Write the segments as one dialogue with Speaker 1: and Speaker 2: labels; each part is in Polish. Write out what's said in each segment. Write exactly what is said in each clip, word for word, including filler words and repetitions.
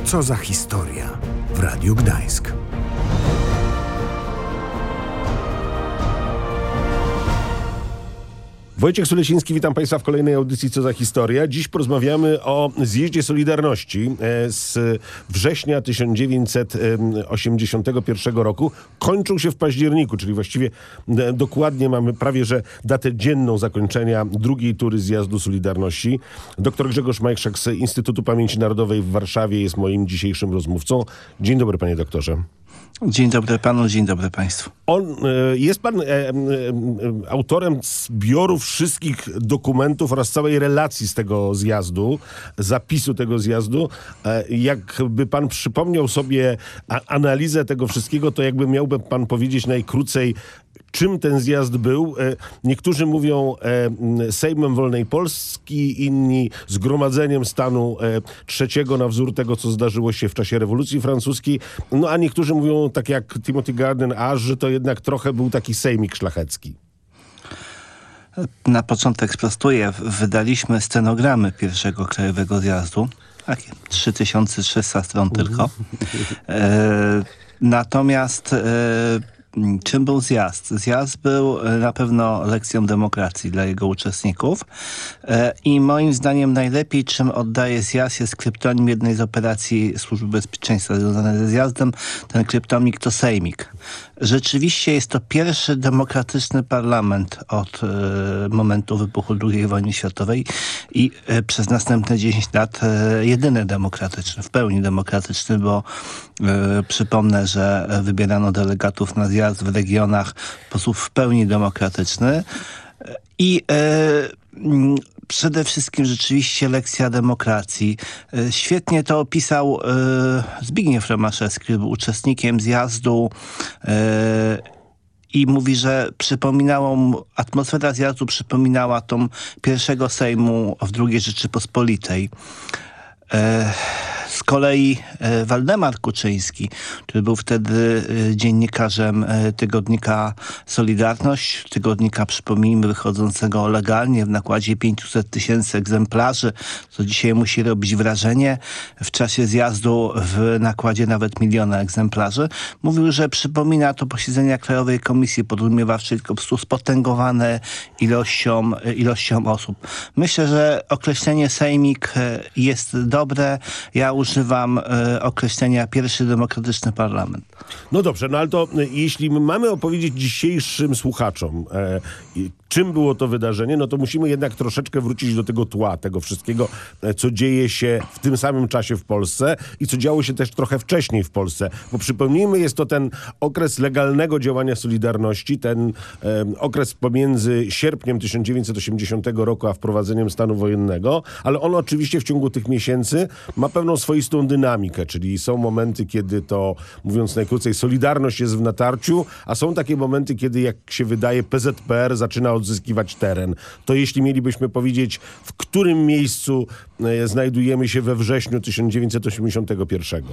Speaker 1: Co za historia w Radiu Gdańsk.
Speaker 2: Wojciech Suleciński, witam Państwa w kolejnej audycji Co za historia. Dziś porozmawiamy o zjeździe Solidarności z września tysiąc dziewięćset osiemdziesiątego pierwszego roku. Kończył się w październiku, czyli właściwie dokładnie mamy prawie że datę dzienną zakończenia drugiej tury zjazdu Solidarności. Doktor Grzegorz Majchrzak z Instytutu Pamięci Narodowej w Warszawie jest moim dzisiejszym rozmówcą. Dzień dobry, panie doktorze.
Speaker 3: Dzień dobry panu, dzień dobry państwu.
Speaker 2: On, jest pan e, e, autorem zbioru wszystkich dokumentów oraz całej relacji z tego zjazdu, zapisu tego zjazdu. E, jakby pan przypomniał sobie a, analizę tego wszystkiego, to jakby miałby pan powiedzieć najkrócej, czym ten zjazd był. Niektórzy mówią e, Sejmem Wolnej Polski, inni Zgromadzeniem Stanu e, Trzeciego na wzór tego, co zdarzyło się w czasie rewolucji francuskiej. No a niektórzy mówią, tak jak Timothy Garden Ash, że to jednak trochę był taki sejmik szlachecki.
Speaker 3: Na początek sprostuję. Wydaliśmy stenogramy pierwszego Krajowego Zjazdu. Takie trzy tysiące trzysta stron tylko. E, natomiast e, czym był zjazd? Zjazd był na pewno lekcją demokracji dla jego uczestników i moim zdaniem najlepiej, czym oddaje zjazd, jest kryptonim jednej z operacji Służby Bezpieczeństwa związanej ze zjazdem. Ten kryptonik to Sejmik. Rzeczywiście jest to pierwszy demokratyczny parlament od e, momentu wybuchu drugiej wojny światowej i e, przez następne dziesięć lat e, jedyny demokratyczny, w pełni demokratyczny, bo e, przypomnę, że wybierano delegatów na zjazd w regionach w sposób w pełni demokratyczny i e, przede wszystkim rzeczywiście lekcja demokracji. Świetnie to opisał e, Zbigniew Romaszewski, który był uczestnikiem zjazdu e, i mówi, że przypominało mu, atmosfera zjazdu przypominała tą pierwszego Sejmu w drugiej Rzeczypospolitej. E, Z kolei e, Waldemar Kuczyński, który był wtedy e, dziennikarzem e, tygodnika Solidarność, tygodnika, przypomnijmy, wychodzącego legalnie w nakładzie pięćset tysięcy egzemplarzy, co dzisiaj musi robić wrażenie, w czasie zjazdu w nakładzie nawet miliona egzemplarzy, mówił, że przypomina to posiedzenia Krajowej Komisji Porozumiewawczej, tylko po prostu spotęgowane ilością, e, ilością osób. Myślę, że określenie sejmik e, jest dobre. Ja używam e, określenia pierwszy demokratyczny parlament.
Speaker 2: No dobrze, no ale to jeśli mamy opowiedzieć dzisiejszym słuchaczom, e, czym było to wydarzenie, no to musimy jednak troszeczkę wrócić do tego tła, tego wszystkiego, e, co dzieje się w tym samym czasie w Polsce i co działo się też trochę wcześniej w Polsce. Bo przypomnijmy, jest to ten okres legalnego działania Solidarności, ten e, okres pomiędzy sierpniem tysiąc dziewięćset osiemdziesiątego roku a wprowadzeniem stanu wojennego, ale on oczywiście w ciągu tych miesięcy ma pewną swoistą dynamikę, czyli są momenty, kiedy to, mówiąc najkrócej, Solidarność jest w natarciu, a są takie momenty, kiedy, jak się wydaje, P Z P R zaczyna odzyskiwać teren. To jeśli mielibyśmy powiedzieć, w którym miejscu e, znajdujemy się we wrześniu tysiąc dziewięćset osiemdziesiątego pierwszego?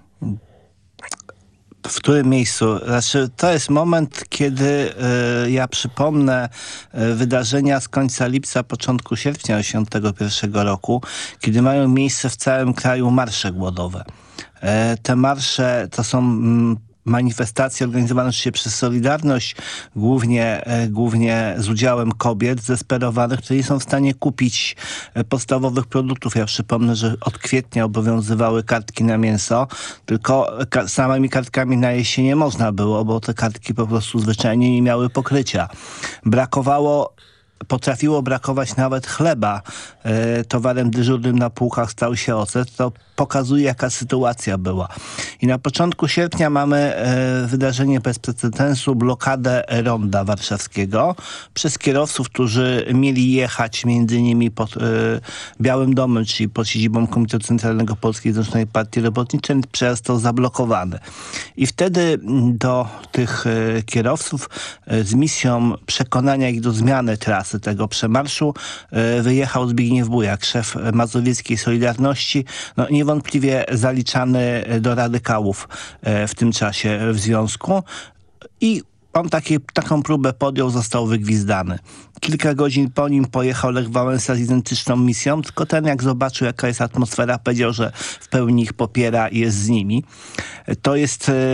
Speaker 3: W którym miejscu? Znaczy, to jest moment, kiedy y, ja przypomnę y, wydarzenia z końca lipca, początku sierpnia osiemdziesiątego pierwszego roku, kiedy mają miejsce w całym kraju marsze głodowe. Y, te marsze to są mm, manifestacje organizowane oczywiście przez Solidarność, głównie, e, głównie z udziałem kobiet zdesperowanych, które nie są w stanie kupić e, podstawowych produktów. Ja przypomnę, że od kwietnia obowiązywały kartki na mięso, tylko ka- samymi kartkami najeść się nie można było, bo te kartki po prostu zwyczajnie nie miały pokrycia. Brakowało Potrafiło brakować nawet chleba. E, towarem dyżurnym na półkach stał się ocet. To pokazuje, jaka sytuacja była. I na początku sierpnia mamy e, wydarzenie bez precedensu, blokadę Ronda Warszawskiego przez kierowców, którzy mieli jechać między innymi pod e, Białym Domem, czyli pod siedzibą Komitetu Centralnego Polskiej Zjednoczonej Partii Robotniczej. Przejazd został zablokowany. I wtedy do tych e, kierowców e, z misją przekonania ich do zmiany trasy tego przemarszu e, wyjechał Zbigniew Bujak, szef mazowieckiej Solidarności, no niewątpliwie zaliczany do radykałów e, w tym czasie w związku. I on taki, taką próbę podjął, został wygwizdany. Kilka godzin po nim pojechał Lech Wałęsa z identyczną misją, tylko ten jak zobaczył, jaka jest atmosfera, powiedział, że w pełni ich popiera i jest z nimi. To jest e,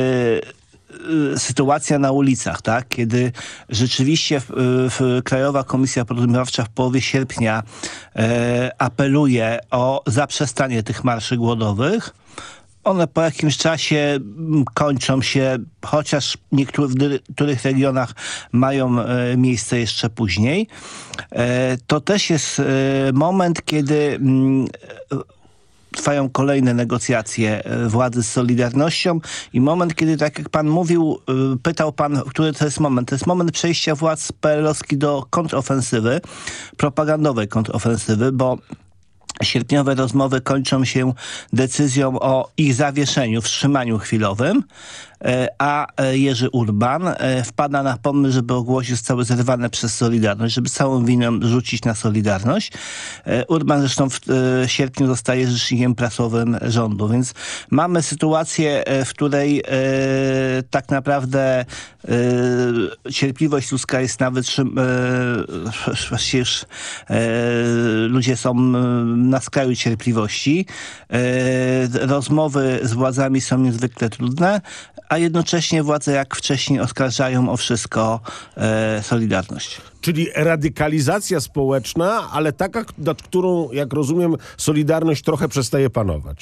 Speaker 3: e, sytuacja na ulicach, tak? Kiedy rzeczywiście w, w Krajowa Komisja Porozumiewawcza w połowie sierpnia e, apeluje o zaprzestanie tych marszy głodowych. One po jakimś czasie kończą się, chociaż w niektórych regionach mają e, miejsce jeszcze później. E, to też jest e, moment, kiedy m, trwają kolejne negocjacje władzy z Solidarnością i moment, kiedy, tak jak pan mówił, pytał pan, który to jest moment. To jest moment przejścia władz P R L-owskich do kontrofensywy, propagandowej kontrofensywy, bo sierpniowe rozmowy kończą się decyzją o ich zawieszeniu, wstrzymaniu chwilowym, a Jerzy Urban wpada na pomysł, żeby ogłosić, zostały zerwane przez Solidarność, żeby całą winę rzucić na Solidarność. Urban zresztą w sierpniu zostaje rzecznikiem prasowym rządu, więc mamy sytuację, w której tak naprawdę cierpliwość ludzka jest na wytrzym... Właściwie już ludzie są na skraju cierpliwości. Rozmowy z władzami są niezwykle trudne, a jednocześnie władze jak wcześniej oskarżają o wszystko e, Solidarność.
Speaker 2: Czyli radykalizacja społeczna, ale taka, nad którą, jak rozumiem, Solidarność trochę przestaje panować.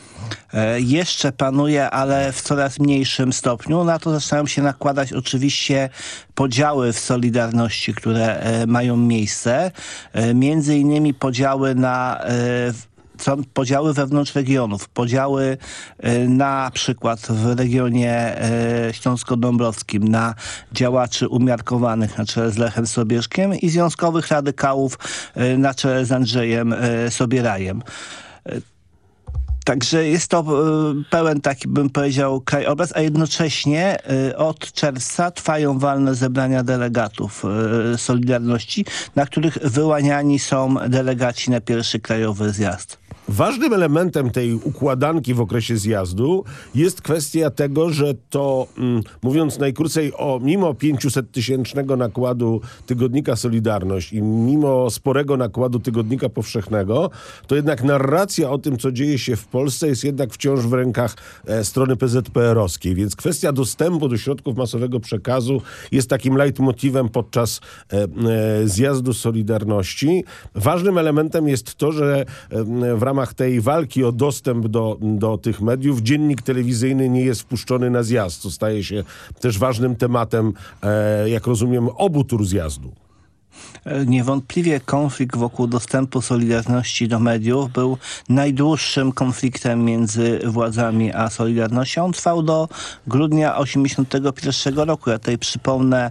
Speaker 3: E, jeszcze panuje, ale w coraz mniejszym stopniu. Na to zaczynają się nakładać oczywiście podziały w Solidarności, które e, mają miejsce. E, między innymi podziały na... E, Są podziały wewnątrz regionów, podziały y, na przykład w regionie y, śląsko-dąbrowskim na działaczy umiarkowanych na czele z Lechem Sobieskiego i związkowych radykałów y, na czele z Andrzejem y, Sobierajem. Y, Także jest to y, pełen taki, bym powiedział, krajobraz, a jednocześnie y, od czerwca trwają walne zebrania delegatów y, Solidarności, na których wyłaniani są delegaci na pierwszy krajowy zjazd.
Speaker 2: Ważnym elementem tej układanki w okresie zjazdu jest kwestia tego, że to, mm, mówiąc najkrócej, o mimo pięciusettysięcznego nakładu tygodnika Solidarność i mimo sporego nakładu tygodnika powszechnego, to jednak narracja o tym, co dzieje się w Polsce, jest jednak wciąż w rękach e, strony P Z P R-owskiej. Więc kwestia dostępu do środków masowego przekazu jest takim leitmotivem podczas e, e, zjazdu Solidarności. Ważnym elementem jest to, że e, w ramach W ramach tej walki o dostęp do, do tych mediów dziennik telewizyjny nie jest wpuszczony na zjazd, co staje się też ważnym tematem, e, jak rozumiem, obu tur zjazdu.
Speaker 3: Niewątpliwie konflikt wokół dostępu Solidarności do mediów był najdłuższym konfliktem między władzami a Solidarnością. On trwał do grudnia osiemdziesiątego pierwszego roku. Ja tutaj przypomnę,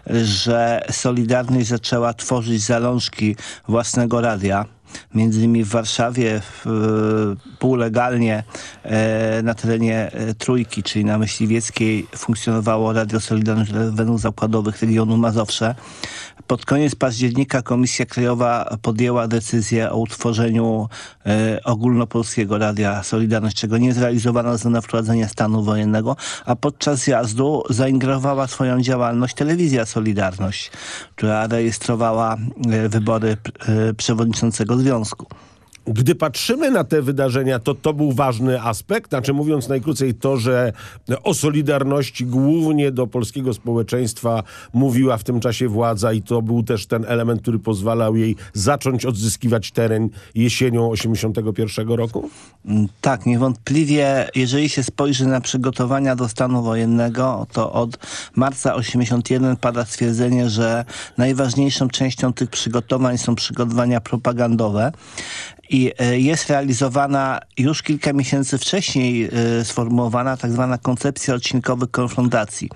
Speaker 3: że Solidarność zaczęła tworzyć zalążki własnego radia. Między innymi w Warszawie w, półlegalnie e, na terenie e, Trójki, czyli na Myśliwieckiej, funkcjonowało Radio Solidarność według zakładowych regionu Mazowsze. Pod koniec października Komisja Krajowa podjęła decyzję o utworzeniu e, ogólnopolskiego Radia Solidarność, czego nie zrealizowano ze względu na wprowadzenie stanu wojennego, a podczas zjazdu zaingerowała swoją działalność Telewizja Solidarność, która rejestrowała e, wybory e, przewodniczącego związku.
Speaker 2: Gdy patrzymy na te wydarzenia, to to był ważny aspekt, znaczy mówiąc najkrócej to, że o Solidarności głównie do polskiego społeczeństwa mówiła w tym czasie władza i to był też ten element, który pozwalał jej zacząć odzyskiwać teren jesienią osiemdziesiątego pierwszego roku?
Speaker 3: Tak, niewątpliwie, jeżeli się spojrzy na przygotowania do stanu wojennego, to od marca osiemdziesiątego pierwszego pada stwierdzenie, że najważniejszą częścią tych przygotowań są przygotowania propagandowe. I jest realizowana już kilka miesięcy wcześniej sformułowana tak zwana koncepcja odcinkowych konfrontacji.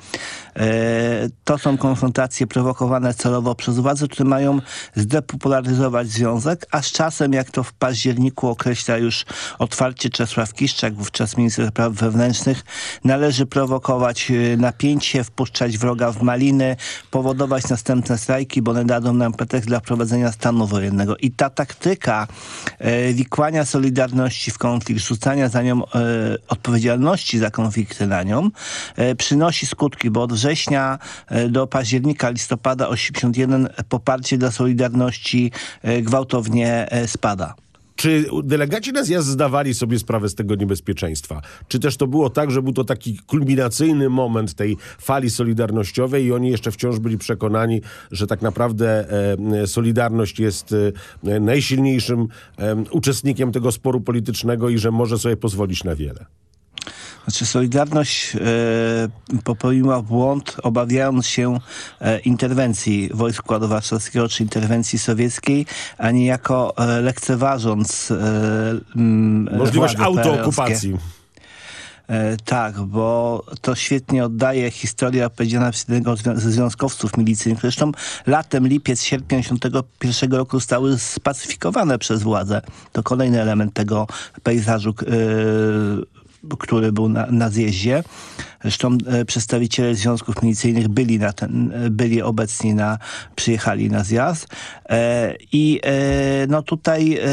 Speaker 3: To są konfrontacje prowokowane celowo przez władze, które mają zdepopularyzować związek, a z czasem, jak to w październiku określa już otwarcie Czesław Kiszczak, wówczas minister spraw wewnętrznych, należy prowokować napięcie, wpuszczać wroga w maliny, powodować następne strajki, bo one dadzą nam pretekst dla wprowadzenia stanu wojennego. I ta taktyka e, wikłania Solidarności w konflikt, rzucania za nią e, odpowiedzialności za konflikty na nią, e, przynosi skutki, bo od września e, do października, listopada osiemdziesiąt jeden poparcie dla Solidarności e, gwałtownie e, spada.
Speaker 2: Czy delegaci na zjazd zdawali sobie sprawę z tego niebezpieczeństwa? Czy też to było tak, że był to taki kulminacyjny moment tej fali solidarnościowej i oni jeszcze wciąż byli przekonani, że tak naprawdę e, Solidarność jest e, najsilniejszym e, uczestnikiem tego sporu politycznego i że może sobie pozwolić na wiele?
Speaker 3: Znaczy Solidarność e, popełniła błąd, obawiając się e, interwencji wojsk Układu Warszawskiego czy interwencji sowieckiej, a niejako e, lekceważąc e, m,
Speaker 2: możliwość autookupacji.
Speaker 3: E, tak, bo to świetnie oddaje historia opowiedziana przez jednego ze związkowców milicyjnych. Zresztą latem, lipiec, sierpień tysiąc dziewięćset pięćdziesiątego pierwszego roku zostały spacyfikowane przez władzę. To kolejny element tego pejzażu, e, który był na, na zjeździe. Zresztą e, przedstawiciele związków milicyjnych byli, na ten, byli obecni, na, przyjechali na zjazd. E, I e, no tutaj e,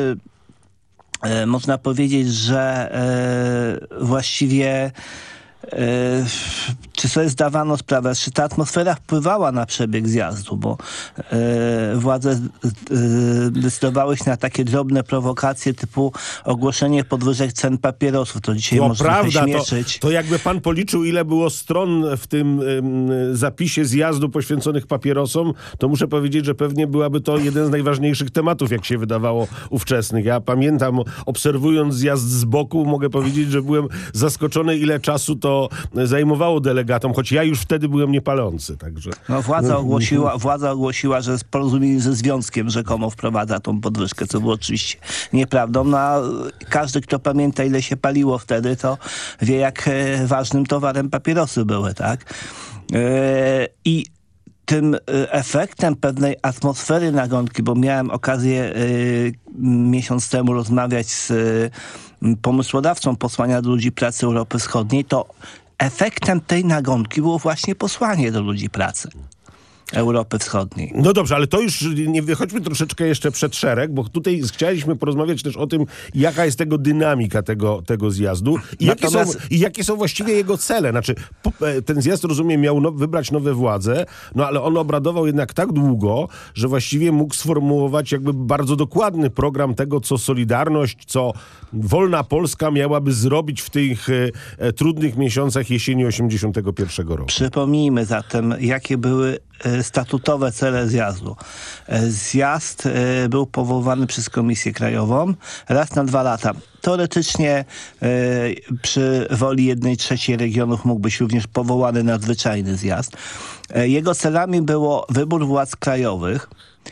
Speaker 3: e, można powiedzieć, że e, właściwie e, czy sobie zdawano sprawę, czy ta atmosfera wpływała na przebieg zjazdu, bo e, władze e, decydowały się na takie drobne prowokacje typu ogłoszenie podwyżek cen papierosów. To dzisiaj
Speaker 2: no,
Speaker 3: można
Speaker 2: prawda,
Speaker 3: śmieszyć.
Speaker 2: To, to jakby pan policzył, ile było stron w tym ym, zapisie zjazdu poświęconych papierosom, to muszę powiedzieć, że pewnie byłaby to jeden z najważniejszych tematów, jak się wydawało, ówczesnych. Ja pamiętam, obserwując zjazd z boku, mogę powiedzieć, że byłem zaskoczony, ile czasu to zajmowało delegatom, choć ja już wtedy byłem niepalący. Także...
Speaker 3: No, władza, ogłosiła, władza ogłosiła, że porozumienie ze związkiem rzekomo wprowadza tą podwyżkę, co było oczywiście nieprawdą. No, a każdy, kto pamięta, ile się paliło wtedy, to wie, jak e, ważnym towarem papierosy były, tak? E, I tym efektem pewnej atmosfery nagonki, bo miałem okazję y, miesiąc temu rozmawiać z y, pomysłodawcą posłania do ludzi pracy Europy Wschodniej, to efektem tej nagonki było właśnie posłanie do ludzi pracy Europy Wschodniej.
Speaker 2: No dobrze, ale to już nie wychodźmy troszeczkę jeszcze przed szereg, bo tutaj chcieliśmy porozmawiać też o tym, jaka jest tego dynamika tego, tego zjazdu i, Natomiast... jakie są, i jakie są właściwie jego cele. Znaczy, ten zjazd, rozumiem, miał no, wybrać nowe władze, no ale on obradował jednak tak długo, że właściwie mógł sformułować jakby bardzo dokładny program tego, co Solidarność, co wolna Polska miałaby zrobić w tych e, trudnych miesiącach jesieni osiemdziesiątego pierwszego roku.
Speaker 3: Przypomnijmy zatem, jakie były statutowe cele zjazdu. Zjazd był powoływany przez Komisję Krajową raz na dwa lata. Teoretycznie przy woli jednej trzeciej regionów mógł być również powołany nadzwyczajny zjazd. Jego celami było wybór władz krajowych,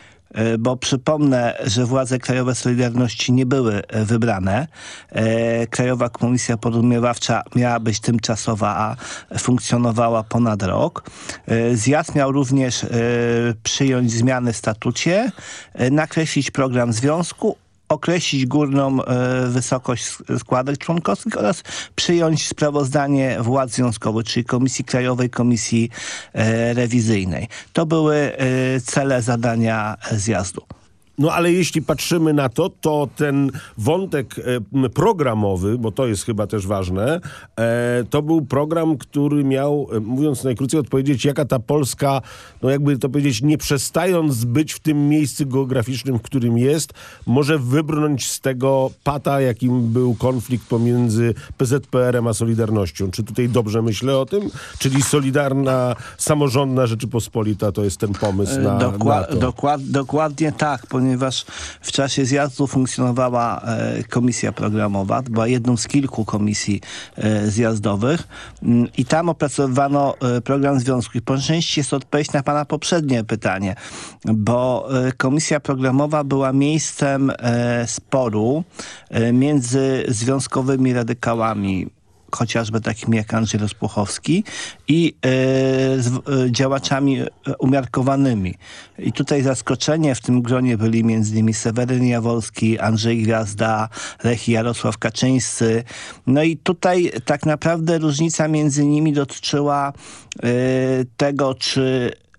Speaker 3: bo przypomnę, że władze krajowe Solidarności nie były wybrane. Krajowa Komisja Porozumiewawcza miała być tymczasowa, a funkcjonowała ponad rok. Zjazd miał również przyjąć zmiany w statucie, nakreślić program związku, określić górną e, wysokość składek członkowskich oraz przyjąć sprawozdanie władz związkowych, czyli Komisji Krajowej, Komisji e, Rewizyjnej. To były e, cele zadania zjazdu.
Speaker 2: No ale jeśli patrzymy na to, to ten wątek e, programowy, bo to jest chyba też ważne, e, to był program, który miał, e, mówiąc najkrócej, odpowiedzieć, jaka ta Polska, no jakby to powiedzieć, nie przestając być w tym miejscu geograficznym, w którym jest, może wybrnąć z tego pata, jakim był konflikt pomiędzy P Z P R em a Solidarnością. Czy tutaj dobrze myślę o tym? Czyli Solidarna, Samorządna Rzeczypospolita to jest ten pomysł na,
Speaker 3: Dokła-
Speaker 2: na to.
Speaker 3: Dokład- dokładnie tak, ponieważ w czasie zjazdu funkcjonowała e, komisja programowa, była jedną z kilku komisji e, zjazdowych m, i tam opracowywano e, program związku. I po części jest odpowiedź na pana poprzednie pytanie, bo e, komisja programowa była miejscem e, sporu e, między związkowymi radykałami, chociażby takimi jak Andrzej Rozpuchowski i e, z, e, działaczami umiarkowanymi. I tutaj zaskoczenie w tym gronie byli między innymi Seweryn Jaworski, Andrzej Gwiazda, Lech i Jarosław Kaczyńscy. No i tutaj tak naprawdę różnica między nimi dotyczyła e, tego, czy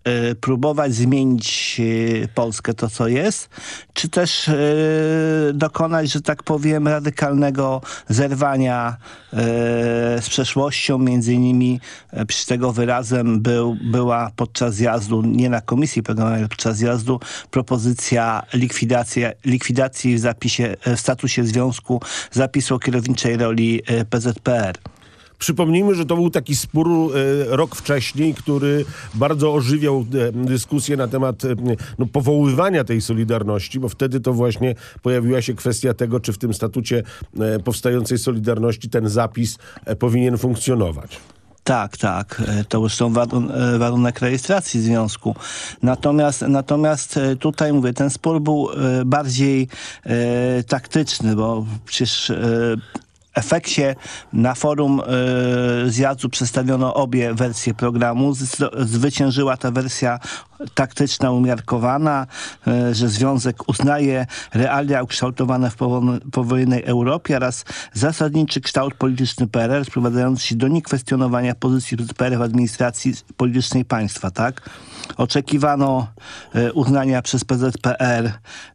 Speaker 3: y, próbować zmienić y, Polskę, to co jest, czy też y, dokonać, że tak powiem, radykalnego zerwania y, z przeszłością. Między innymi y, przy tego wyrazem był, była podczas zjazdu, nie na komisji programowej, ale podczas zjazdu propozycja likwidacji, likwidacji w zapisie, w statusie związku zapisu o kierowniczej roli y, P Z P R.
Speaker 2: Przypomnijmy, że to był taki spór e, rok wcześniej, który bardzo ożywiał e, dyskusję na temat e, no, powoływania tej Solidarności, bo wtedy to właśnie pojawiła się kwestia tego, czy w tym statucie e, powstającej Solidarności ten zapis e, powinien funkcjonować.
Speaker 3: Tak, tak. To już są warun warunek rejestracji związku. Natomiast, natomiast tutaj mówię, ten spór był bardziej e, taktyczny, bo przecież e, w efekcie na forum y, zjazdu przedstawiono obie wersje programu. Z, zwyciężyła ta wersja taktyczna, umiarkowana, y, że związek uznaje realia ukształtowane w powojennej Europie oraz zasadniczy kształt polityczny P R L, sprowadzający się do niekwestionowania pozycji P R L w administracji politycznej państwa, tak? Oczekiwano y, uznania przez P Z P R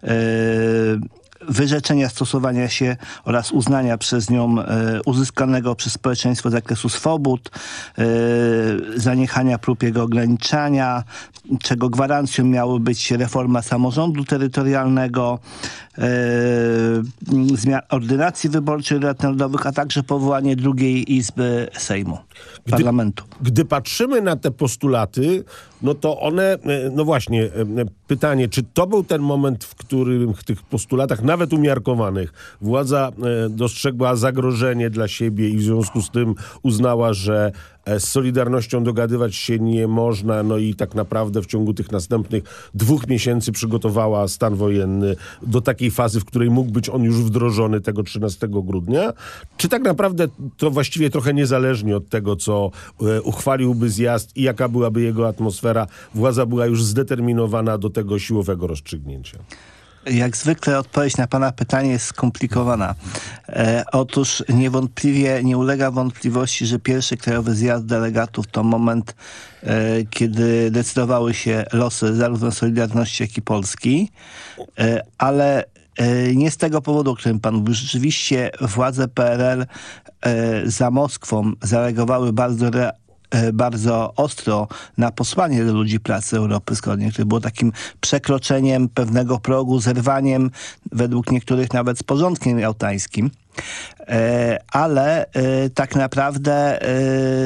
Speaker 3: y, wyrzeczenia stosowania się oraz uznania przez nią e, uzyskanego przez społeczeństwo zakresu swobód, e, zaniechania prób jego ograniczania, czego gwarancją miały być reforma samorządu terytorialnego, e, zmian ordynacji wyborczej rad narodowych, a także powołanie drugiej Izby Sejmu,
Speaker 2: gdy,
Speaker 3: Parlamentu.
Speaker 2: Gdy patrzymy na te postulaty, no to one, no właśnie, pytanie, czy to był ten moment, w którym w tych postulatach, nawet umiarkowanych, władza dostrzegła zagrożenie dla siebie i w związku z tym uznała, że z Solidarnością dogadywać się nie można, no i tak naprawdę w ciągu tych następnych dwóch miesięcy przygotowała stan wojenny do takiej fazy, w której mógł być on już wdrożony tego trzynastego grudnia? Czy tak naprawdę to właściwie trochę niezależnie od tego, co e, uchwaliłby zjazd i jaka byłaby jego atmosfera, władza była już zdeterminowana do tego siłowego rozstrzygnięcia?
Speaker 3: Jak zwykle odpowiedź na pana pytanie jest skomplikowana. E, otóż niewątpliwie nie ulega wątpliwości, że pierwszy krajowy zjazd delegatów to moment, e, kiedy decydowały się losy zarówno Solidarności, jak i Polski, e, ale e, nie z tego powodu, o którym pan mówił. Rzeczywiście władze P R L e, za Moskwą zareagowały bardzo re bardzo ostro na posłanie do ludzi pracy Europy Wschodniej, które było takim przekroczeniem pewnego progu, zerwaniem według niektórych nawet z porządkiem jałtańskim. E, ale e, tak naprawdę e,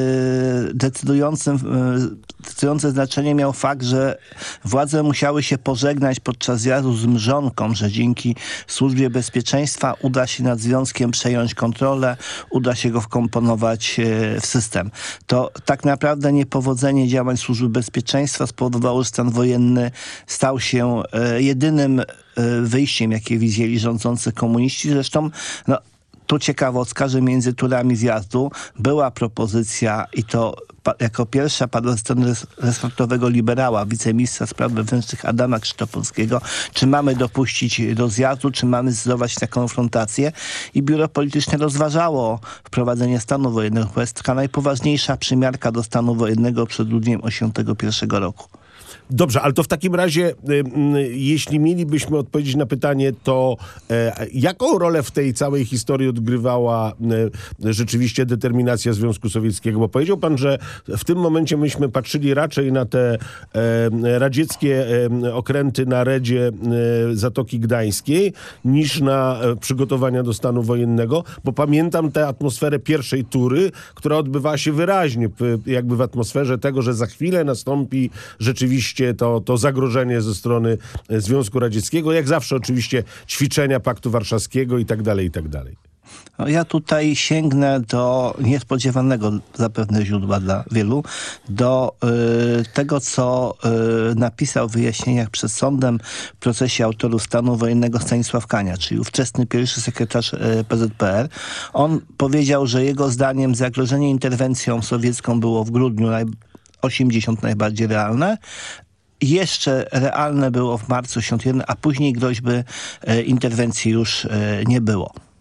Speaker 3: decydującym, e, decydujące znaczenie miał fakt, że władze musiały się pożegnać podczas zjazdu z mrzonką, że dzięki Służbie Bezpieczeństwa uda się nad związkiem przejąć kontrolę, uda się go wkomponować e, w system. To tak naprawdę niepowodzenie działań Służby Bezpieczeństwa spowodowało, że stan wojenny stał się e, jedynym e, wyjściem, jakie widzieli rządzący komuniści. Zresztą no, tu ciekawostka, że między turami zjazdu była propozycja i to pa, jako pierwsza padła ze strony resortowego liberała, wiceministra spraw wewnętrznych Adama Krzyżtopolskiego, czy mamy dopuścić do zjazdu, czy mamy zdecydować na konfrontację. I biuro polityczne rozważało wprowadzenie stanu wojennego. To jest taka najpoważniejsza przymiarka do stanu wojennego przed grudniem osiemdziesiątego pierwszego roku.
Speaker 2: Dobrze, ale to w takim razie, y, y, jeśli mielibyśmy odpowiedzieć na pytanie, to y, jaką rolę w tej całej historii odgrywała y, rzeczywiście determinacja Związku Sowieckiego? Bo powiedział pan, że w tym momencie myśmy patrzyli raczej na te y, radzieckie y, okręty na redzie y, Zatoki Gdańskiej niż na y, przygotowania do stanu wojennego, bo pamiętam tę atmosferę pierwszej tury, która odbywała się wyraźnie y, jakby w atmosferze tego, że za chwilę nastąpi rzeczywiście To, to zagrożenie ze strony Związku Radzieckiego, jak zawsze oczywiście ćwiczenia Paktu Warszawskiego i tak dalej, i tak dalej.
Speaker 3: No, ja tutaj sięgnę do niespodziewanego zapewne źródła dla wielu, do y, tego, co y, napisał w wyjaśnieniach przed sądem w procesie autorów stanu wojennego Stanisław Kania, czyli ówczesny pierwszy sekretarz y, P Z P R. On powiedział, że jego zdaniem zagrożenie interwencją sowiecką było w grudniu naj osiemdziesiątym najbardziej realne. Jeszcze realne było w marcu osiemdziesiątym pierwszym, a później groźby e, interwencji już e, nie było.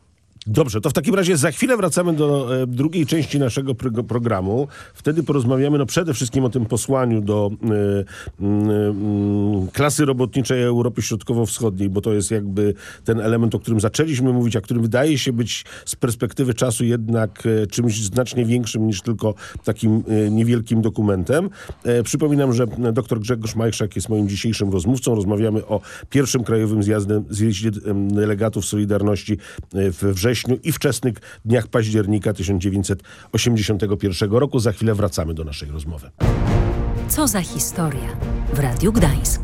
Speaker 2: Dobrze, to w takim razie za chwilę wracamy do e, drugiej części naszego pro- programu. Wtedy porozmawiamy no przede wszystkim o tym posłaniu do e, e, klasy robotniczej Europy Środkowo-Wschodniej, bo to jest jakby ten element, o którym zaczęliśmy mówić, a który wydaje się być z perspektywy czasu jednak e, czymś znacznie większym niż tylko takim e, niewielkim dokumentem. E, przypominam, że dr Grzegorz Majchrzak jest moim dzisiejszym rozmówcą. Rozmawiamy o pierwszym krajowym zjazdem, zjeździe delegatów Solidarności we wrześniu i wczesnych dniach października tysiąc dziewięćset osiemdziesiątego pierwszego roku. Za chwilę wracamy do naszej rozmowy.
Speaker 4: Co za historia w Radiu Gdańsk.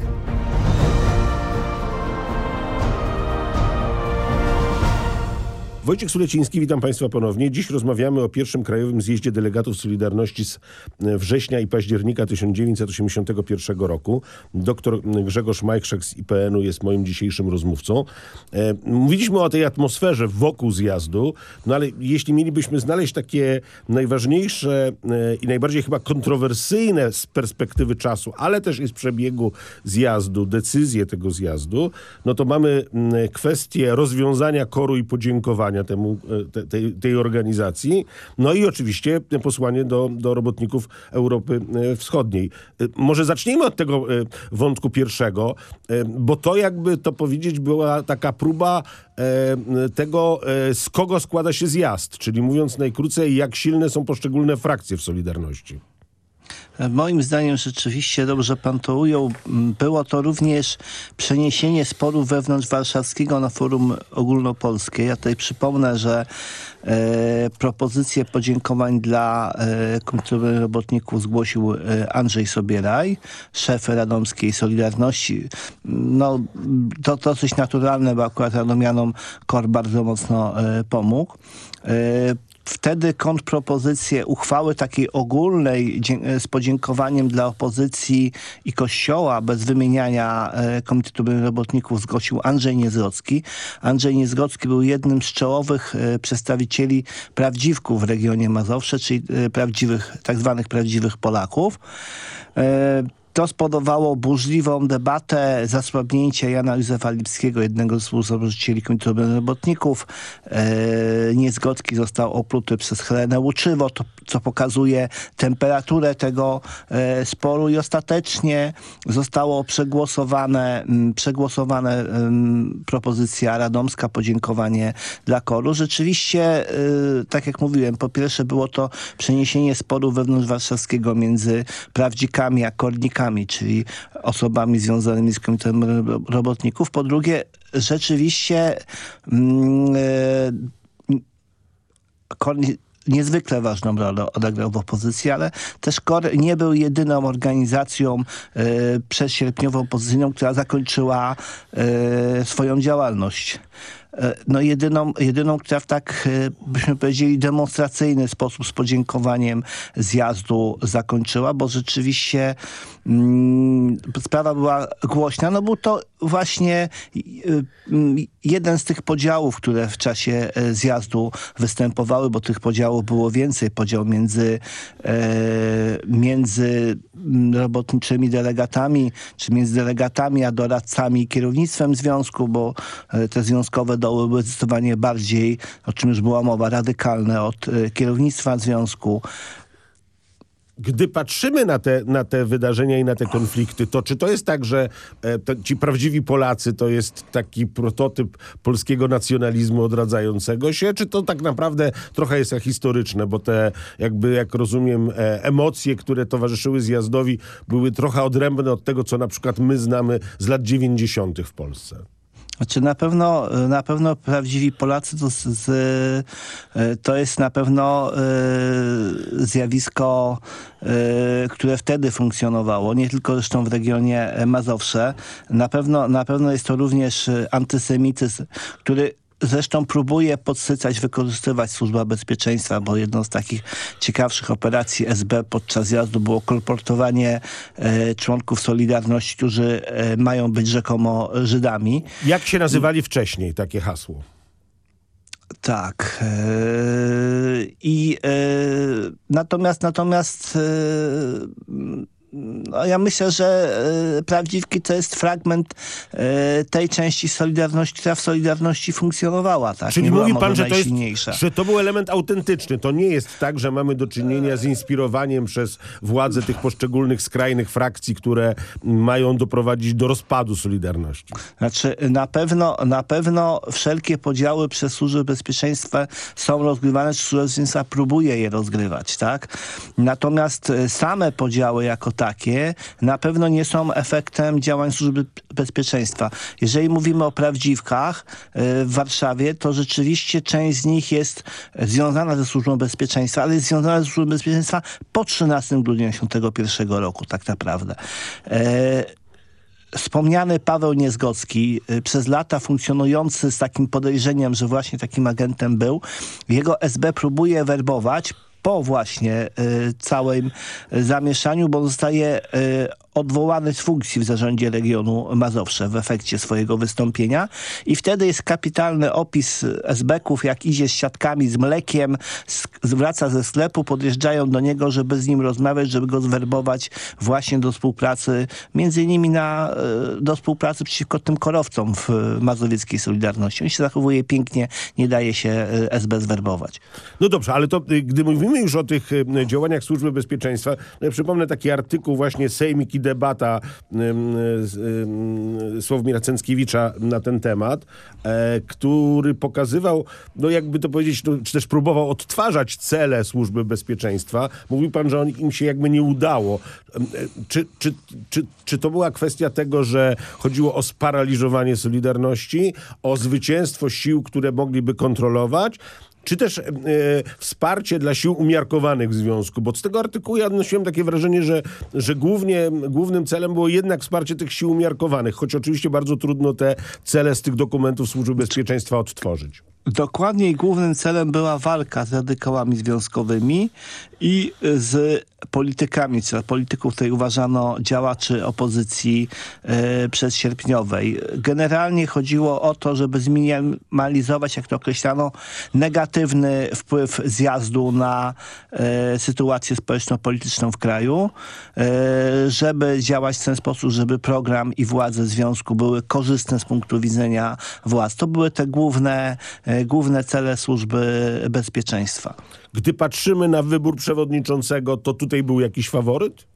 Speaker 2: Wojciech Suleciński, witam Państwa ponownie. Dziś rozmawiamy o pierwszym krajowym zjeździe delegatów Solidarności z września i października tysiąc dziewięćset osiemdziesiątego pierwszego roku. Doktor Grzegorz Majchrzak z I P N u jest moim dzisiejszym rozmówcą. E, mówiliśmy o tej atmosferze wokół zjazdu, no ale jeśli mielibyśmy znaleźć takie najważniejsze e, i najbardziej chyba kontrowersyjne z perspektywy czasu, ale też i z przebiegu zjazdu, decyzje tego zjazdu, no to mamy m, kwestię rozwiązania koru i podziękowania temu, te, tej, tej organizacji. No i oczywiście posłanie do, do robotników Europy Wschodniej. Może zacznijmy od tego wątku pierwszego, bo to jakby to powiedzieć była taka próba tego, z kogo składa się zjazd, czyli mówiąc najkrócej, jak silne są poszczególne frakcje w Solidarności.
Speaker 3: Moim zdaniem rzeczywiście dobrze pan to ujął. Było to również przeniesienie sporu wewnątrz warszawskiego na forum ogólnopolskie. Ja tutaj przypomnę, że e, propozycję podziękowań dla e, Komitetu Robotników zgłosił e, Andrzej Sobieraj, szef radomskiej Solidarności. No, to dosyć naturalne, bo akurat radomianom KOR bardzo mocno e, pomógł. E, Wtedy kontrpropozycję uchwały takiej ogólnej z podziękowaniem dla opozycji i Kościoła bez wymieniania Komitetu Robotników zgłosił Andrzej Niezrocki. Andrzej Niezrocki był jednym z czołowych przedstawicieli prawdziwków w regionie Mazowsze, czyli prawdziwych, tak zwanych prawdziwych Polaków. To spowodowało burzliwą debatę, zasłabnięcie Jana Józefa Lipskiego, jednego z współzałożycieli Komitetu Robotników. E, Niezgodki został opluty przez Helenę Łuczywo, to, co pokazuje temperaturę tego e, sporu i ostatecznie zostało przegłosowane, m, przegłosowane m, propozycja radomska, podziękowanie dla koru. Rzeczywiście, e, tak jak mówiłem, po pierwsze było to przeniesienie sporu wewnątrz warszawskiego między prawdzikami a kornikami, czyli osobami związanymi z Komitetem Robotników. Po drugie, rzeczywiście mm, e, KOR niezwykle ważną rolę odegrał w opozycji, ale też KOR nie był jedyną organizacją e, przesierpniową opozycyjną, która zakończyła e, swoją działalność. No jedyną, jedyną, która w tak, byśmy powiedzieli, demonstracyjny sposób z podziękowaniem zjazdu zakończyła, bo rzeczywiście mm, sprawa była głośna. No był to właśnie jeden z tych podziałów, które w czasie zjazdu występowały, bo tych podziałów było więcej. Podział między, e, między robotniczymi delegatami, czy między delegatami a doradcami i kierownictwem związku, bo te związkowe doły były zdecydowanie bardziej, o czym już była mowa, radykalne od kierownictwa związku.
Speaker 2: Gdy patrzymy na te, na te wydarzenia i na te konflikty, to czy to jest tak, że e, to, ci prawdziwi Polacy to jest taki prototyp polskiego nacjonalizmu odradzającego się, czy to tak naprawdę trochę jest historyczne, bo te jakby, jak rozumiem, e, emocje, które towarzyszyły zjazdowi, były trochę odrębne od tego, co na przykład my znamy z lat dziewięćdziesiątych w Polsce.
Speaker 3: Znaczy na pewno, na pewno prawdziwi Polacy to, z, z, to jest na pewno y, zjawisko, y, które wtedy funkcjonowało, nie tylko zresztą w regionie Mazowsze. Na pewno, na pewno jest to również antysemityzm, który zresztą próbuje podsycać, wykorzystywać Służba Bezpieczeństwa, bo jedną z takich ciekawszych operacji S B podczas zjazdu było kolportowanie e, członków Solidarności, którzy e, mają być rzekomo Żydami.
Speaker 2: Jak się nazywali wcześniej takie hasło?
Speaker 3: Tak. I e, natomiast natomiast e, No, ja myślę, że e, prawdziwki to jest fragment e, tej części Solidarności, która w Solidarności funkcjonowała. Tak?
Speaker 2: Czyli
Speaker 3: Nie
Speaker 2: mówi
Speaker 3: była
Speaker 2: pan,
Speaker 3: może
Speaker 2: że to, jest,
Speaker 3: najsilniejsza.
Speaker 2: że to był element autentyczny. To nie jest tak, że mamy do czynienia z inspirowaniem przez władze tych poszczególnych skrajnych frakcji, które mają doprowadzić do rozpadu Solidarności.
Speaker 3: Znaczy, na pewno, na pewno wszelkie podziały przez Służbę Bezpieczeństwa są rozgrywane, czy Służba Bezpieczeństwa próbuje je rozgrywać, tak? Natomiast same podziały jako takie na pewno nie są efektem działań Służby Bezpieczeństwa. Jeżeli mówimy o prawdziwkach w Warszawie, to rzeczywiście część z nich jest związana ze Służbą Bezpieczeństwa, ale jest związana ze Służbą Bezpieczeństwa po trzynastego grudnia dziewięćdziesiątego pierwszego roku, tak naprawdę. E Wspomniany Paweł Niezgocki, przez lata funkcjonujący z takim podejrzeniem, że właśnie takim agentem był, jego S B próbuje werbować po właśnie y, całym zamieszaniu, bo zostaje y, odwołany z funkcji w zarządzie regionu Mazowsze w efekcie swojego wystąpienia i wtedy jest kapitalny opis es be ków, jak idzie z siatkami, z mlekiem, wraca ze sklepu, podjeżdżają do niego, żeby z nim rozmawiać, żeby go zwerbować właśnie do współpracy, między innymi na, do współpracy przeciwko tym korowcom w mazowieckiej Solidarności. On się zachowuje pięknie, nie daje się es be zwerbować.
Speaker 2: No dobrze, ale to gdy mówimy już o tych działaniach Służby Bezpieczeństwa, ja przypomnę taki artykuł właśnie Sejmik i debata Sławomira Cęckiewicza na ten temat, e, który pokazywał, no jakby to powiedzieć, no, czy też próbował odtwarzać cele Służby Bezpieczeństwa. Mówił pan, że on, im się jakby nie udało. E, czy, czy, czy, czy to była kwestia tego, że chodziło o sparaliżowanie Solidarności, o zwycięstwo sił, które mogliby kontrolować, czy też e, wsparcie dla sił umiarkowanych w związku? Bo z tego artykułu ja odnosiłem takie wrażenie, że, że głównie, głównym celem było jednak wsparcie tych sił umiarkowanych, choć oczywiście bardzo trudno te cele z tych dokumentów Służby Bezpieczeństwa odtworzyć.
Speaker 3: Dokładnie, głównym celem była walka z radykałami związkowymi i z politykami, czy polityków, których uważano działaczy opozycji e, przedsierpniowej. Generalnie chodziło o to, żeby zminimalizować, jak to określano, negatywny wpływ zjazdu na e, sytuację społeczno-polityczną w kraju, e, żeby działać w ten sposób, żeby program i władze związku były korzystne z punktu widzenia władz. To były te główne e, główne cele Służby Bezpieczeństwa.
Speaker 2: Gdy patrzymy na wybór przewodniczącego, to tutaj był jakiś faworyt?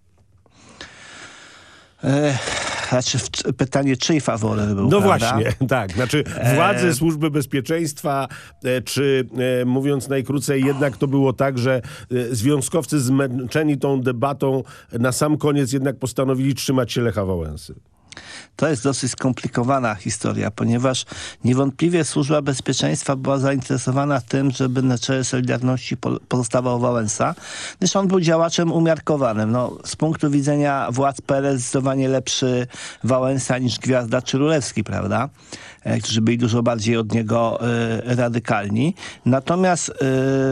Speaker 3: E, znaczy pytanie, czyj faworyt był,
Speaker 2: No
Speaker 3: prawda?
Speaker 2: właśnie, tak. Znaczy władze e... Służby Bezpieczeństwa, e, czy e, mówiąc najkrócej, jednak to było tak, że e, związkowcy zmęczeni tą debatą na sam koniec jednak postanowili trzymać się Lecha Wałęsy.
Speaker 3: To jest dosyć skomplikowana historia, ponieważ niewątpliwie Służba Bezpieczeństwa była zainteresowana tym, żeby na czele Solidarności pozostawał Wałęsa, gdyż on był działaczem umiarkowanym. No, z punktu widzenia władz P R L zdecydowanie lepszy Wałęsa niż Gwiazda czy Rulewski, prawda? E, którzy byli dużo bardziej od niego e, radykalni. Natomiast e,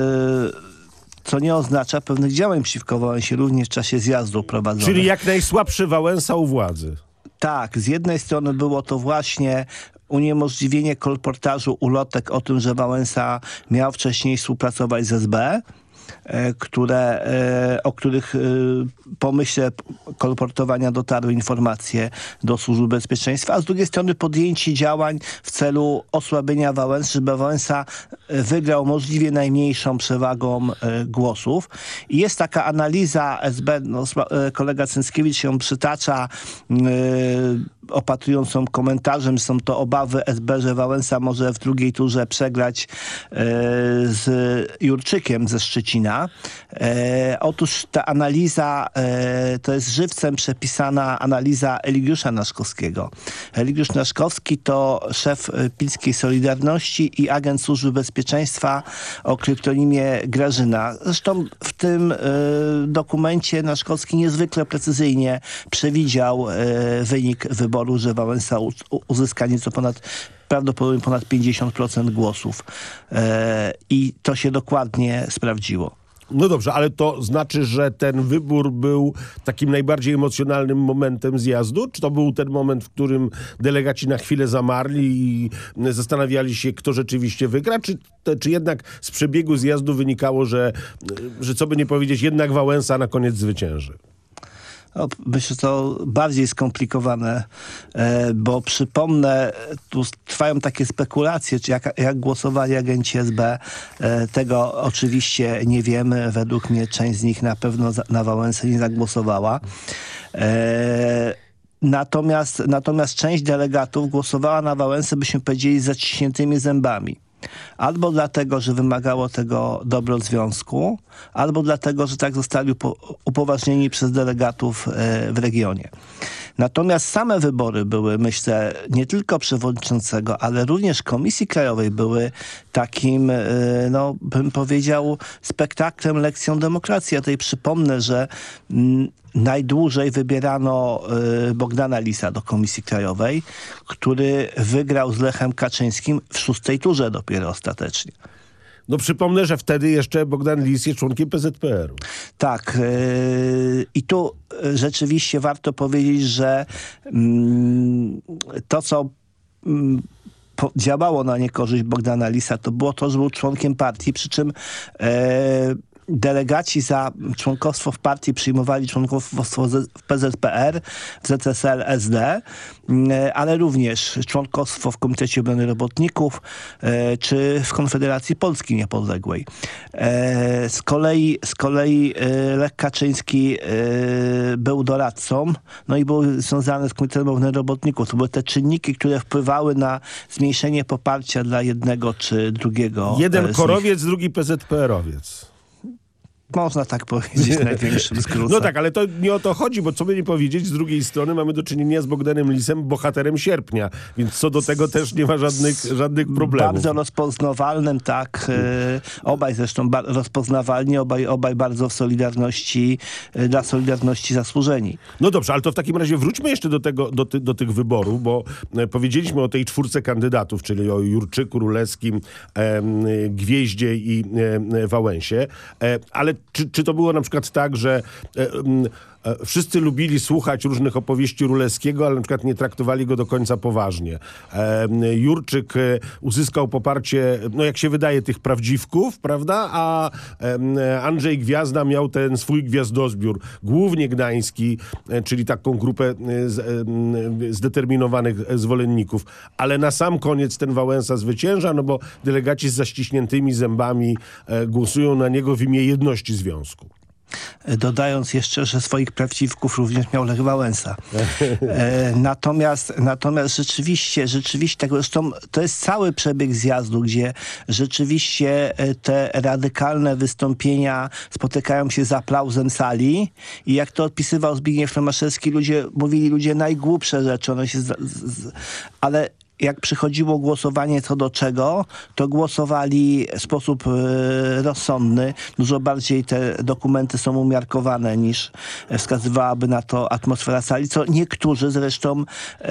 Speaker 3: co nie oznacza pewnych działań przeciwko Wałęsie również w czasie zjazdu prowadzonych.
Speaker 2: Czyli jak najsłabszy Wałęsa u władzy. Tak,
Speaker 3: z jednej strony było to właśnie uniemożliwienie kolportażu ulotek o tym, że Wałęsa miał wcześniej współpracować z es be, które, o których pomyśle kolportowania dotarły informacje do Służby Bezpieczeństwa, a z drugiej strony podjęcie działań w celu osłabienia Wałęsy, żeby Wałęsa wygrał możliwie najmniejszą przewagą głosów. I jest taka analiza es be, no, kolega Cęckiewicz ją przytacza, opatrując ją komentarzem, są to obawy es be, że Wałęsa może w drugiej turze przegrać e, z Jurczykiem ze Szczecina. E, otóż ta analiza e, to jest żywcem przepisana analiza Eligiusza Naszkowskiego. Eligiusz Naszkowski to szef Pilskiej Solidarności i agent Służby Bezpieczeństwa o kryptonimie Grażyna. Zresztą w tym e, dokumencie Naszkowski niezwykle precyzyjnie przewidział e, wynik wyboru, że Wałęsa uzyska nieco ponad, prawdopodobnie ponad pięćdziesiąt procent głosów. E, I to się dokładnie sprawdziło.
Speaker 2: No dobrze, ale to znaczy, że ten wybór był takim najbardziej emocjonalnym momentem zjazdu? Czy to był ten moment, w którym delegaci na chwilę zamarli i zastanawiali się, kto rzeczywiście wygra? Czy, czy jednak z przebiegu zjazdu wynikało, że, że co by nie powiedzieć, jednak Wałęsa na koniec zwycięży?
Speaker 3: No, myślę, że to bardziej skomplikowane, e, bo przypomnę, tu trwają takie spekulacje, czy jak, jak głosowali agenci S B. E, tego oczywiście nie wiemy. Według mnie część z nich na pewno za, na Wałęsę nie zagłosowała. E, natomiast, natomiast część delegatów głosowała na Wałęsę, byśmy powiedzieli, z zaciśniętymi zębami. Albo dlatego, że wymagało tego dobro związku, albo dlatego, że tak zostali upo- upoważnieni przez delegatów e, w regionie. Natomiast same wybory były, myślę, nie tylko przewodniczącego, ale również Komisji Krajowej były takim, e, no bym powiedział, spektaklem, lekcją demokracji. Ja tutaj przypomnę, że m, najdłużej wybierano y, Bogdana Lisa do Komisji Krajowej, który wygrał z Lechem Kaczyńskim w szóstej turze dopiero ostatecznie.
Speaker 2: No przypomnę, że wtedy jeszcze Bogdan Lis jest członkiem P Z P R u.
Speaker 3: Tak. Yy, I tu rzeczywiście warto powiedzieć, że mm, to, co mm, po, działało na niekorzyść Bogdana Lisa, to było to, że był członkiem partii, przy czym yy, delegaci za członkostwo w partii przyjmowali członkostwo w P Z P R, w Z S L S D, ale również członkostwo w Komitecie Obrony Robotników czy w Konfederacji Polski Niepodległej. Z kolei, z kolei Lech Kaczyński był doradcą, no i był związany z Komitetem Obrony Robotników. To były te czynniki, które wpływały na zmniejszenie poparcia dla jednego czy drugiego.
Speaker 2: Jeden korowiec, drugi P Z P R owiec.
Speaker 3: Można tak powiedzieć w największym skrócie.
Speaker 2: No tak, ale to nie o to chodzi, bo co by nie powiedzieć, z drugiej strony mamy do czynienia z Bogdanem Lisem, bohaterem sierpnia, więc co do tego też nie ma żadnych, żadnych problemów.
Speaker 3: Bardzo rozpoznawalnym, tak. Y, obaj zresztą ba- rozpoznawalni, obaj, obaj bardzo w Solidarności, y, dla Solidarności zasłużeni.
Speaker 2: No dobrze, ale to w takim razie wróćmy jeszcze do, tego, do, ty, do tych wyborów, bo e, powiedzieliśmy o tej czwórce kandydatów, czyli o Jurczyku, Rulewskim, e, Gwieździe i e, Wałęsie, e, ale Czy, czy to było na przykład tak, że e, e, wszyscy lubili słuchać różnych opowieści Rulewskiego, ale na przykład nie traktowali go do końca poważnie? E, Jurczyk e, uzyskał poparcie, no jak się wydaje, tych prawdziwków, prawda? A e, Andrzej Gwiazda miał ten swój gwiazdozbiór, głównie gdański, e, czyli taką grupę e, z, e, zdeterminowanych zwolenników. Ale na sam koniec ten Wałęsa zwycięża, no bo delegaci z zaściśniętymi zębami e, głosują na niego w imię jedności związku.
Speaker 3: Dodając jeszcze, że swoich prawdziwków również miał Lech Wałęsa. E, natomiast, natomiast rzeczywiście, rzeczywiście tak, zresztą to jest cały przebieg zjazdu, gdzie rzeczywiście te radykalne wystąpienia spotykają się z aplauzem sali i jak to odpisywał Zbigniew Romaszewski, ludzie mówili ludzie najgłupsze rzeczy, one się z, z, ale jak przychodziło głosowanie co do czego, to głosowali w sposób e, rozsądny. Dużo bardziej te dokumenty są umiarkowane niż wskazywałaby na to atmosfera sali, co niektórzy zresztą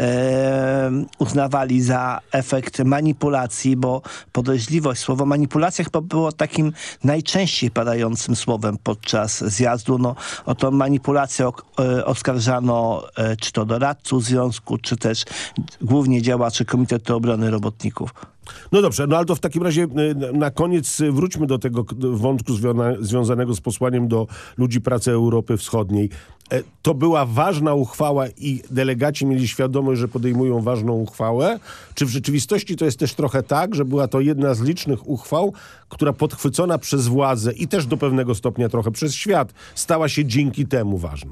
Speaker 3: e, uznawali za efekt manipulacji, bo podejrzliwość, słowo manipulacja chyba było takim najczęściej padającym słowem podczas zjazdu. No, o tą manipulację e, oskarżano e, czy to doradców związku, czy też głównie działaczy Komitetu Obrony Robotników.
Speaker 2: No dobrze, no ale to w takim razie na koniec wróćmy do tego wątku zwiona- związanego z posłaniem do ludzi pracy Europy Wschodniej. To była ważna uchwała i delegaci mieli świadomość, że podejmują ważną uchwałę? Czy w rzeczywistości to jest też trochę tak, że była to jedna z licznych uchwał, która podchwycona przez władzę i też do pewnego stopnia trochę przez świat stała się dzięki temu ważna?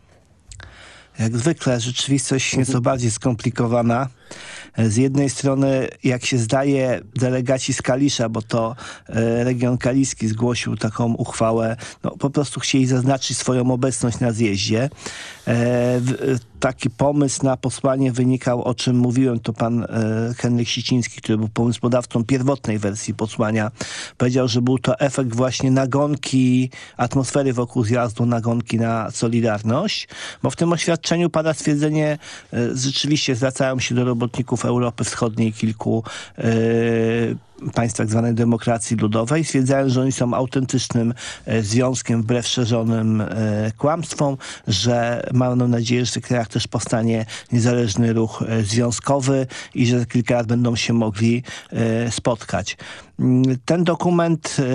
Speaker 3: Jak zwykle rzeczywistość nieco bardziej skomplikowana. Z jednej strony, jak się zdaje, delegaci z Kalisza, bo to e, region kaliski zgłosił taką uchwałę, no, po prostu chcieli zaznaczyć swoją obecność na zjeździe. E, w, taki pomysł na posłanie wynikał, o czym mówiłem, to pan e, Henryk Siciński, który był pomysłodawcą pierwotnej wersji posłania, powiedział, że był to efekt właśnie nagonki, atmosfery wokół zjazdu, nagonki na Solidarność, bo w tym oświadczeniu pada stwierdzenie, e, rzeczywiście zwracają się do robotników Europy Wschodniej, kilku yy, państw tak zwanej demokracji ludowej, stwierdzają, że oni są autentycznym e, związkiem wbrew szerzonym e, kłamstwom, że mają nadzieję, że w tych krajach też powstanie niezależny ruch e, związkowy i że za kilka lat będą się mogli e, spotkać. Ten dokument, e,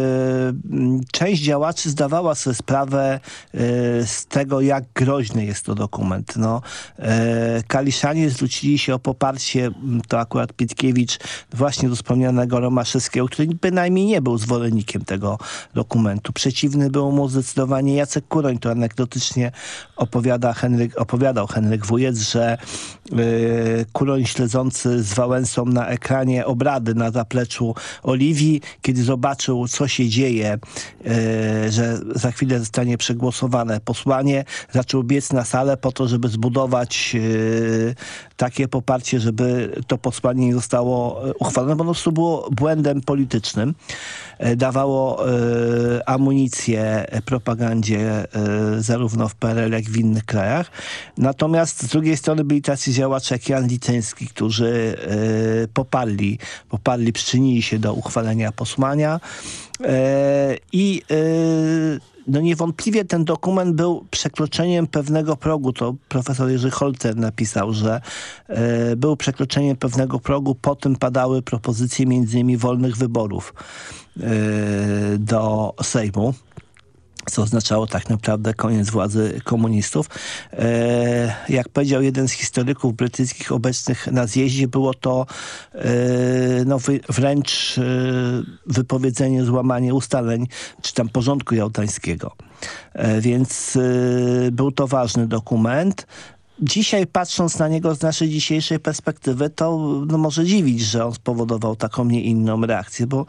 Speaker 3: część działaczy zdawała sobie sprawę e, z tego, jak groźny jest to dokument. No, e, Kaliszanie zwrócili się o poparcie, to akurat Pietkiewicz, właśnie do wspomnianego Romaszewskiego, który bynajmniej nie był zwolennikiem tego dokumentu. Przeciwny był mu zdecydowanie Jacek Kuroń. To anegdotycznie opowiada Henryk, opowiadał Henryk Wujec, że y, Kuroń śledzący z Wałęsą na ekranie obrady na zapleczu Oliwii, kiedy zobaczył, co się dzieje, y, że za chwilę zostanie przegłosowane posłanie, zaczął biec na salę po to, żeby zbudować y, takie poparcie, żeby to posłanie nie zostało uchwalone, bo po prostu było błędem politycznym. Dawało y, amunicję propagandzie y, zarówno w P R L, jak i w innych krajach. Natomiast z drugiej strony byli tacy działacze jak Jan Lityński, którzy y, poparli, poparli, przyczynili się do uchwalenia posłania y, i y, no niewątpliwie ten dokument był przekroczeniem pewnego progu. To profesor Jerzy Holter napisał, że e, był przekroczeniem pewnego progu. Potem padały propozycje między innymi wolnych wyborów e, do Sejmu, co oznaczało tak naprawdę koniec władzy komunistów. E, jak powiedział jeden z historyków brytyjskich obecnych na zjeździe, było to e, no, wy, wręcz e, wypowiedzenie, złamanie ustaleń, czy tam porządku jałtańskiego. E, więc e, był to ważny dokument. Dzisiaj, patrząc na niego z naszej dzisiejszej perspektywy, to no, może dziwić, że on spowodował taką, nie inną reakcję, bo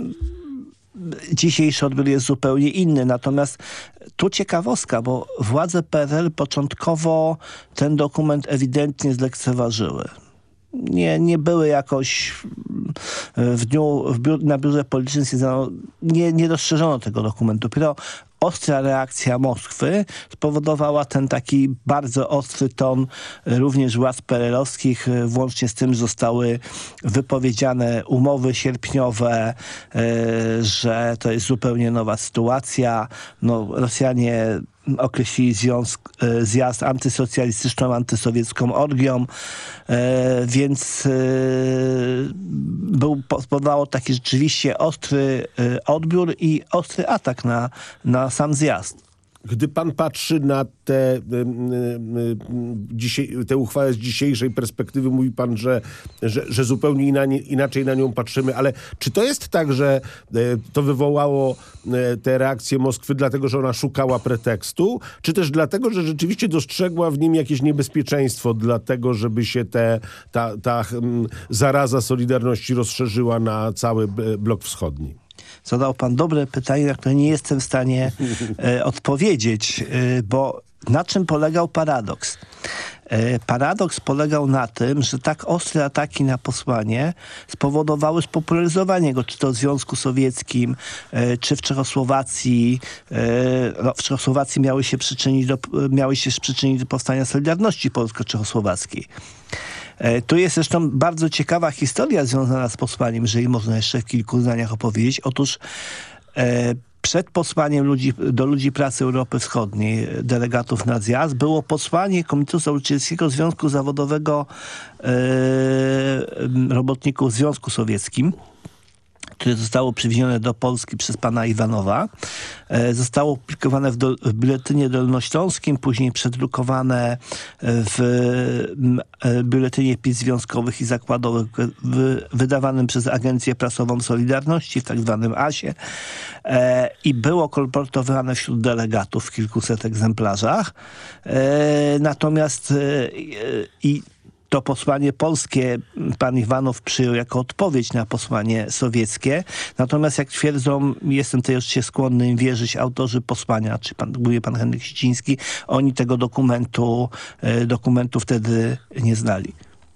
Speaker 3: dzisiejszy odbiór jest zupełnie inny. Natomiast tu ciekawostka, bo władze P R L początkowo ten dokument ewidentnie zlekceważyły. Nie, nie były jakoś w dniu, w biur, na biurze politycznym nie, nie rozszerzono tego dokumentu. Dopiero ostra reakcja Moskwy spowodowała ten taki bardzo ostry ton również władz P R L-owskich, włącznie z tym, że zostały wypowiedziane umowy sierpniowe, że to jest zupełnie nowa sytuacja. No, Rosjanie określili związk, zjazd antysocjalistyczną, antysowiecką orgią, e, więc e, był, spowodowało taki rzeczywiście ostry e, odbiór i ostry atak na, na sam zjazd.
Speaker 2: Gdy pan patrzy na te, y, y, y, dzisiaj, te uchwały z dzisiejszej perspektywy, mówi pan, że, że, że zupełnie ina, inaczej na nią patrzymy, ale czy to jest tak, że y, to wywołało y, te reakcje Moskwy dlatego, że ona szukała pretekstu, czy też dlatego, że rzeczywiście dostrzegła w nim jakieś niebezpieczeństwo, dlatego, żeby się te, ta, ta y, zaraza Solidarności rozszerzyła na cały blok wschodni?
Speaker 3: Zadał pan dobre pytanie, na które nie jestem w stanie e, odpowiedzieć, e, bo na czym polegał paradoks? E, paradoks polegał na tym, że tak ostre ataki na posłanie spowodowały spopularyzowanie go, czy to w Związku Sowieckim, e, czy w Czechosłowacji. E, no, w Czechosłowacji miały się przyczynić do, miały się przyczynić do powstania Solidarności Polsko-Czechosłowackiej. Tu jest zresztą bardzo ciekawa historia związana z posłaniem, jeżeli można jeszcze w kilku zdaniach opowiedzieć. Otóż e, przed posłaniem ludzi, do ludzi pracy Europy Wschodniej, delegatów na zjazd, było posłanie Komitetu Założycielskiego Związku Zawodowego e, Robotników w Związku Sowieckim, które zostało przywiezione do Polski przez pana Iwanowa. E, zostało opublikowane w, do, w Biuletynie Dolnośląskim, później przedrukowane w e, Biuletynie Pism Związkowych i Zakładowych w, wydawanym przez Agencję Prasową Solidarności, w tak zwanym asie. E, I było kolportowane wśród delegatów w kilkuset egzemplarzach. E, natomiast e, i to posłanie polskie pan Iwanow przyjął jako odpowiedź na posłanie sowieckie. Natomiast jak twierdzą, jestem tutaj oczywiście skłonny im wierzyć, autorzy posłania, czy pan, mówi pan Henryk Siciński, oni tego dokumentu, dokumentu wtedy nie znali.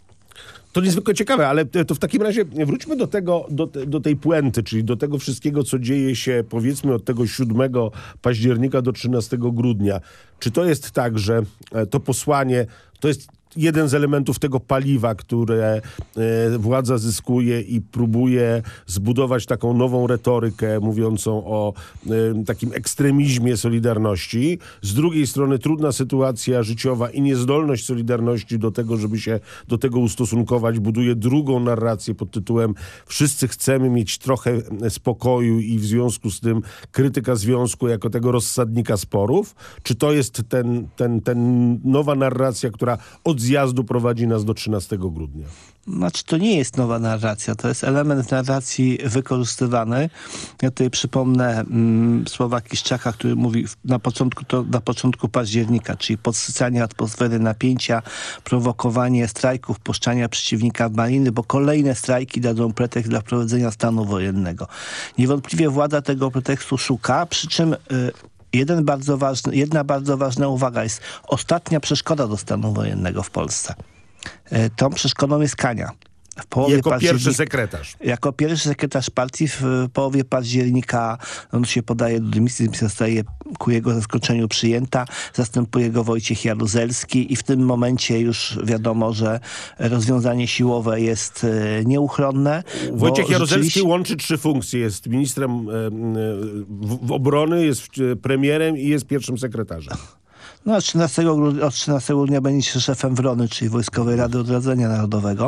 Speaker 2: To niezwykle ciekawe, ale to w takim razie wróćmy do tego, do, do tej puenty, czyli do tego wszystkiego, co dzieje się, powiedzmy, od tego siódmego października do trzynastego grudnia. Czy to jest tak, że to posłanie to jest jeden z elementów tego paliwa, które e, władza zyskuje i próbuje zbudować taką nową retorykę mówiącą o e, takim ekstremizmie Solidarności. Z drugiej strony trudna sytuacja życiowa i niezdolność Solidarności do tego, żeby się do tego ustosunkować, buduje drugą narrację pod tytułem wszyscy chcemy mieć trochę spokoju i w związku z tym krytyka związku jako tego rozsadnika sporów. Czy to jest ten, ten, ten nowa narracja, która od zjazdu prowadzi nas do trzynastego grudnia?
Speaker 3: Znaczy, to nie jest nowa narracja, to jest element narracji wykorzystywany. Ja tutaj przypomnę mm, słowa Kiszczaka, który mówi na początku, to na początku października, czyli podsycanie atmosfery napięcia, prowokowanie strajków, puszczania przeciwnika w maliny, bo kolejne strajki dadzą pretekst dla wprowadzenia stanu wojennego. Niewątpliwie władza tego pretekstu szuka, przy czym y, jeden bardzo ważny, jedna bardzo ważna uwaga jest ostatnia przeszkoda do stanu wojennego w Polsce. Tą przeszkodą jest Kania. W połowie
Speaker 2: jako pierwszy sekretarz.
Speaker 3: Jako pierwszy sekretarz partii w połowie października on się podaje do dymisji, zostaje ku jego zaskoczeniu przyjęta. Zastępuje go Wojciech Jaruzelski i w tym momencie już wiadomo, że rozwiązanie siłowe jest nieuchronne.
Speaker 2: Wojciech Jaruzelski
Speaker 3: rzeczywiście...
Speaker 2: łączy trzy funkcje. Jest ministrem w, w obrony, jest premierem i jest pierwszym sekretarzem.
Speaker 3: No, od trzynastego grudnia, od trzynastego grudnia będzie szefem W R O N-y, czyli Wojskowej Rady Odrodzenia Narodowego.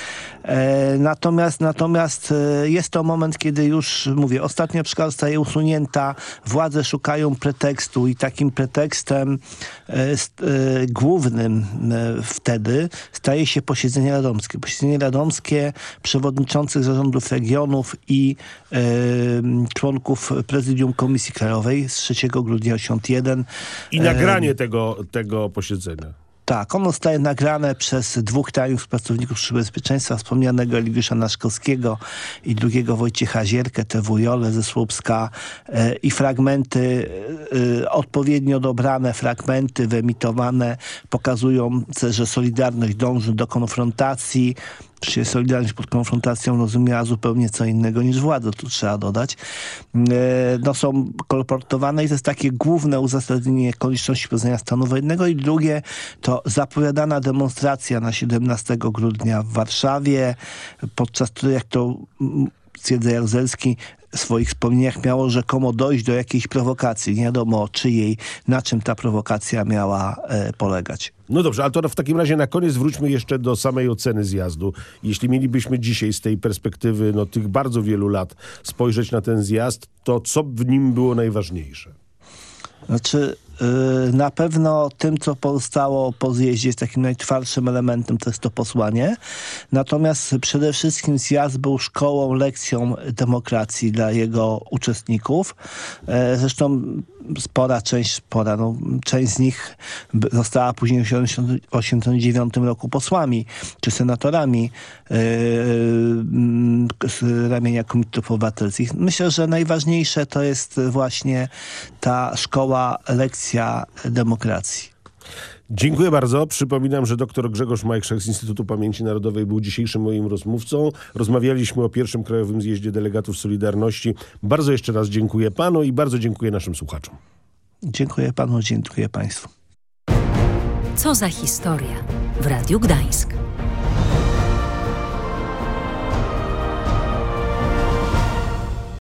Speaker 3: E, natomiast, natomiast e, jest to moment, kiedy już, mówię, ostatnia przeszkoda zostaje usunięta, władze szukają pretekstu i takim pretekstem e, st, e, głównym e, wtedy staje się posiedzenie radomskie. Posiedzenie radomskie przewodniczących zarządów regionów i e, członków prezydium Komisji Krajowej z trzeciego grudnia osiemdziesiąt jeden.
Speaker 2: I nagranie e, tego, tego posiedzenia.
Speaker 3: Tak, ono zostaje nagrane przez dwóch tajnych pracowników Służby Bezpieczeństwa, wspomnianego Eligiusza Naszkowskiego i drugiego Wojciecha Zierkę, T W Jolę ze Słupska e, i fragmenty, e, odpowiednio dobrane fragmenty wyemitowane pokazują, że Solidarność dąży do konfrontacji. Przecież Solidarność pod konfrontacją rozumiała zupełnie co innego niż władza, tu trzeba dodać. E, no są kolportowane i to jest takie główne uzasadnienie konieczności poznania stanu wojennego i drugie to zapowiadana demonstracja na siedemnastego grudnia w Warszawie, podczas której, jak to stwierdza Jaruzelski, w swoich wspomnieniach miało rzekomo dojść do jakiejś prowokacji. Nie wiadomo czyjej, na czym ta prowokacja miała e, polegać.
Speaker 2: No dobrze, ale to w takim razie na koniec wróćmy jeszcze do samej oceny zjazdu. Jeśli mielibyśmy dzisiaj z tej perspektywy no, tych bardzo wielu lat spojrzeć na ten zjazd, to co w nim było najważniejsze?
Speaker 3: Znaczy, yy, na pewno tym, co pozostało po zjeździe, jest takim najtwardszym elementem, to jest to posłanie. Natomiast przede wszystkim zjazd był szkołą, lekcją demokracji dla jego uczestników. E, zresztą spora część, spora, no, część z nich została później w tysiąc dziewięćset osiemdziesiątym dziewiątym roku posłami czy senatorami yy, z ramienia Komitetów Obywatelskich. Myślę, że najważniejsze to jest właśnie ta szkoła, lekcja demokracji.
Speaker 2: Dziękuję bardzo. Przypominam, że dr Grzegorz Majchrzak z Instytutu Pamięci Narodowej był dzisiejszym moim rozmówcą. Rozmawialiśmy o pierwszym Krajowym Zjeździe Delegatów Solidarności. Bardzo jeszcze raz dziękuję panu i bardzo dziękuję naszym słuchaczom.
Speaker 3: Dziękuję panu, dziękuję państwu.
Speaker 4: Co za historia w Radiu Gdańsk.